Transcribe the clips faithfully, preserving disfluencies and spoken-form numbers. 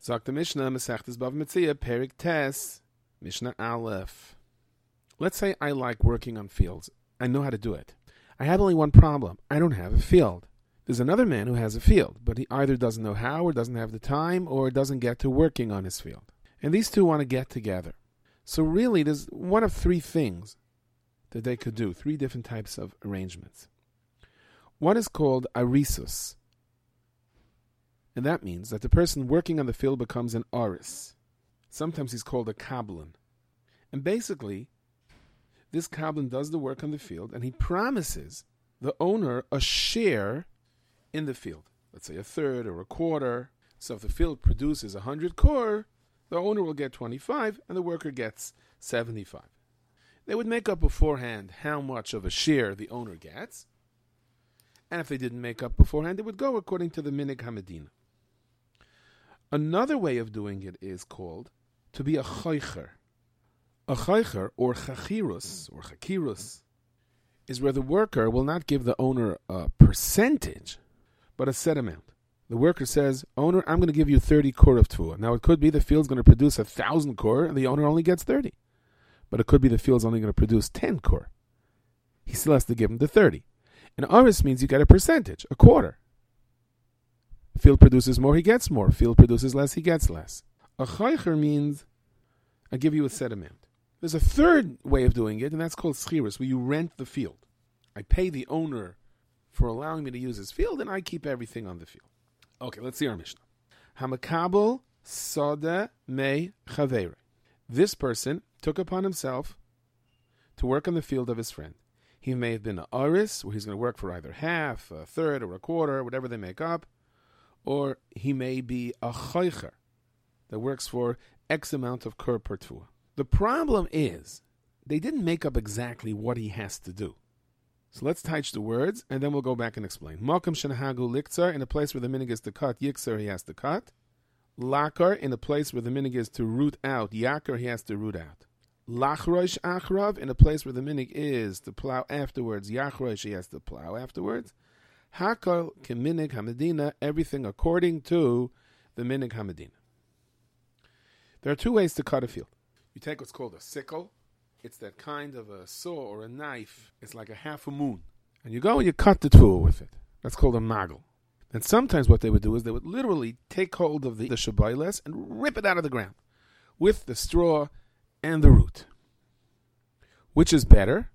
Zok the Mishnah, Masechtas Bava Metzia, Perik Tes, Mishnah Aleph. Let's say I like working on fields. I know how to do it. I have only one problem. I don't have a field. There's another man who has a field, but he either doesn't know how or doesn't have the time or doesn't get to working on his field. And these two want to get together. So really, there's one of three things that they could do, three different types of arrangements. One is called arisus. And that means that the person working on the field becomes an aris. Sometimes he's called a kablan. And basically, this kablan does the work on the field and he promises the owner a share in the field. Let's say a third or a quarter. So if the field produces one hundred kor, the owner will get twenty-five and the worker gets seventy-five. They would make up beforehand how much of a share the owner gets. And if they didn't make up beforehand, it would go according to the minig hamedina. Another way of doing it is called to be a choicher. A choicher, or chachirus, or chakirus, is where the worker will not give the owner a percentage, but a set amount. The worker says, owner, I'm going to give you thirty kor of tefuah. Now, it could be the field's going to produce one thousand kor, and the owner only gets thirty. But it could be the field's only going to produce ten kor. He still has to give him the thirty. And aris means you get a percentage, a quarter. Field produces more, he gets more. Field produces less, he gets less. A chaycher means I give you a set amount. There's a third way of doing it, and that's called schirus, where you rent the field. I pay the owner for allowing me to use his field, and I keep everything on the field. Okay, let's see our Mishnah. Hamakabel soda me chavere. This person took upon himself to work on the field of his friend. He may have been an aris, where he's going to work for either half, a third, or a quarter, whatever they make up, or he may be a choicher that works for X amount of kur per tefuah. The problem is, they didn't make up exactly what he has to do. So let's touch the words, and then we'll go back and explain. Malkam shenahagu liktzar, in a place where the minig is to cut, yikzar, he has to cut. Lakar, in a place where the minig is to root out, yakar, he has to root out. Lachrosh achrav, in a place where the minig is to plow afterwards, yachrosh, he has to plow afterwards. Hakal keminig hamedina, everything according to the minig hamedina. There are two ways to cut a field. You take what's called a sickle. It's that kind of a saw or a knife. It's like a half a moon. And you go and you cut the tefuah with it. That's called a magel. And sometimes what they would do is they would literally take hold of the, the shabayles and rip it out of the ground with the straw and the root. Which is better?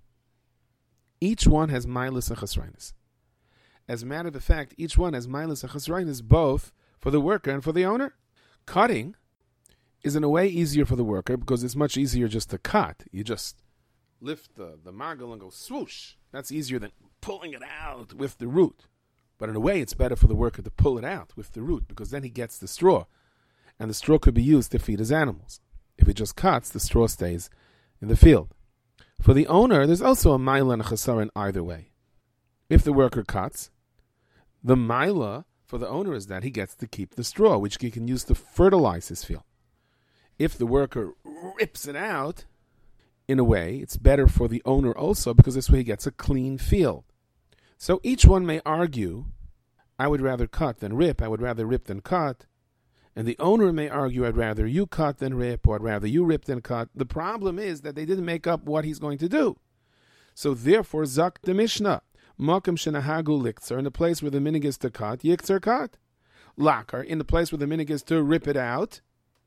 Each one has milus and chasrainis. As a matter of fact, each one has milus and chasrainis both for the worker and for the owner. Cutting is in a way easier for the worker because it's much easier just to cut. You just lift the, the magel and go swoosh. That's easier than pulling it out with the root. But in a way, it's better for the worker to pull it out with the root because then he gets the straw. And the straw could be used to feed his animals. If it just cuts, the straw stays in the field. For the owner, there's also a mila and a chasar in either way. If the worker cuts, the mila for the owner is that he gets to keep the straw, which he can use to fertilize his field. If the worker rips it out, in a way, it's better for the owner also because this way he gets a clean field. So each one may argue, I would rather cut than rip, I would rather rip than cut. And the owner may argue, I'd rather you cut than rip, or I'd rather you rip than cut. The problem is that they didn't make up what he's going to do. So therefore, Zak the Mishnah, Makam shenahagu liktzar, in the place where the minig is to cut, yiktzar cut. Lakar, in the place where the minig is to rip it out,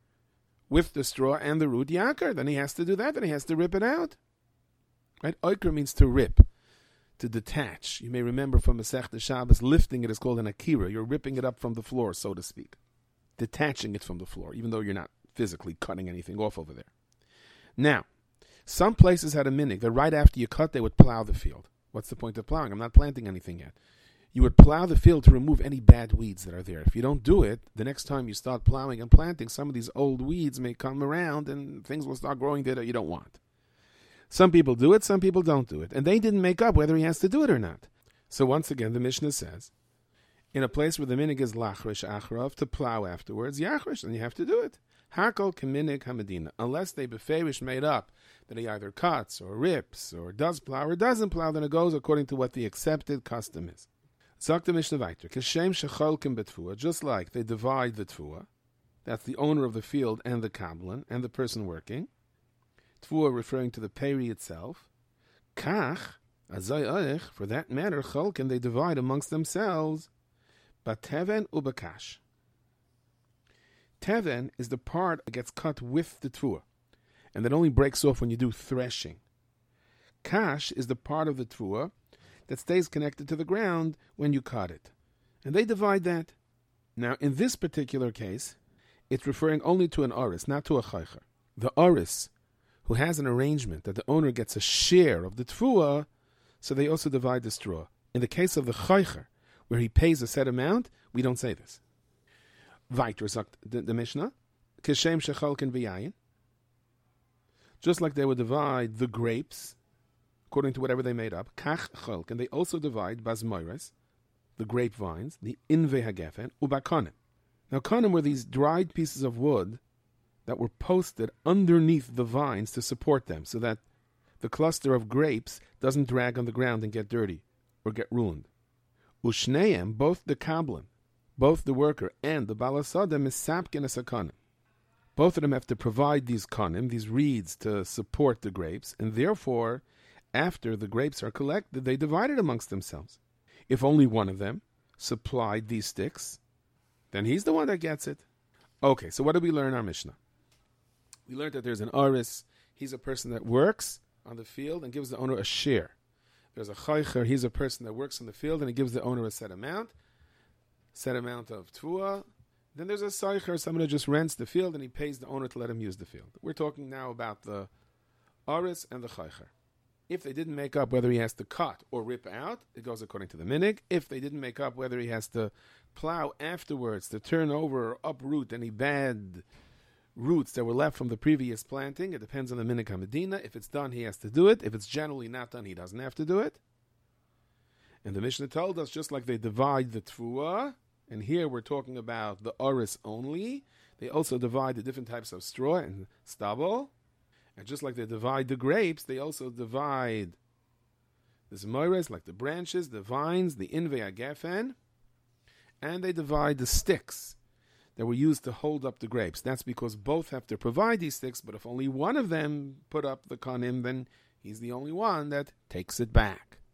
with the straw and the root, yakar, then he has to do that, then he has to rip it out. Right? Oikr means to rip, to detach. You may remember from Masechta Shabbos, lifting it is called an akira. You're ripping it up from the floor, so to speak. Detaching it from the floor, even though you're not physically cutting anything off over there. Now, some places had a minig that right after you cut, they would plow the field. What's the point of plowing? I'm not planting anything yet. You would plow the field to remove any bad weeds that are there. If you don't do it, the next time you start plowing and planting, some of these old weeds may come around and things will start growing there that you don't want. Some people do it, some people don't do it. And they didn't make up whether he has to do it or not. So once again, the Mishnah says, in a place where the minig is lachrish achrav, to plow afterwards, yachrish, and you have to do it. Hakol keminig hamedina. Unless they beferish made up that he either cuts or rips or does plow or doesn't plow, then it goes according to what the accepted custom is. Zok the Mishnah weiter, Kashem shecholkim betfuah, just like they divide the tefuah, That's the owner of the field and the kablan and the person working. Tvua referring to the peri itself. Kach, azay for that matter, cholken, they divide amongst themselves. Bateven ubakash. Teven is the part that gets cut with the tvua, and that only breaks off when you do threshing. Kash is the part of the tvua that stays connected to the ground when you cut it. And they divide that. Now, in this particular case, it's referring only to an oris, not to a chaycher. The oris, who has an arrangement that the owner gets a share of the tvua, so they also divide the straw. In the case of the chaycher, where he pays a set amount, we don't say this. Weiter sagt the, the Mishnah, Keshem shechalken v'yayin. Just like they would divide the grapes, according to whatever they made up, kach chalken, they also divide bazmoires, the grapevines, the inve hagefen, ubakonim. Now, konim were these dried pieces of wood that were posted underneath the vines to support them, so that the cluster of grapes doesn't drag on the ground and get dirty or get ruined. Ushneim, both the kablan, both the worker and the balasadem, is sapkin as a konim. Both of them have to provide these konim, these reeds, to support the grapes, and therefore, after the grapes are collected, they divide it amongst themselves. If only one of them supplied these sticks, then he's the one that gets it. Okay, so what did we learn in our Mishnah? We learned that there's an aris. He's a person that works on the field and gives the owner a share. There's a chaycher. He's a person that works on the field and he gives the owner a set amount, set amount of tvua. Then there's a seicher, someone who just rents the field and he pays the owner to let him use the field. We're talking now about the aris and the chaycher. If they didn't make up whether he has to cut or rip out, it goes according to the minig. If they didn't make up whether he has to plow afterwards to turn over or uproot any bad roots that were left from the previous planting, it depends on the minig hamedina. If it's done, he has to do it. If it's generally not done, he doesn't have to do it. And the Mishnah told us, just like they divide the tfuah, and here we're talking about the oris only, they also divide the different types of straw and stubble. And just like they divide the grapes, they also divide the zmoires, like the branches, the vines, the inve hagefen, and they divide the sticks that were used to hold up the grapes. That's because both have to provide these sticks, but if only one of them put up the konim, then he's the only one that takes it back.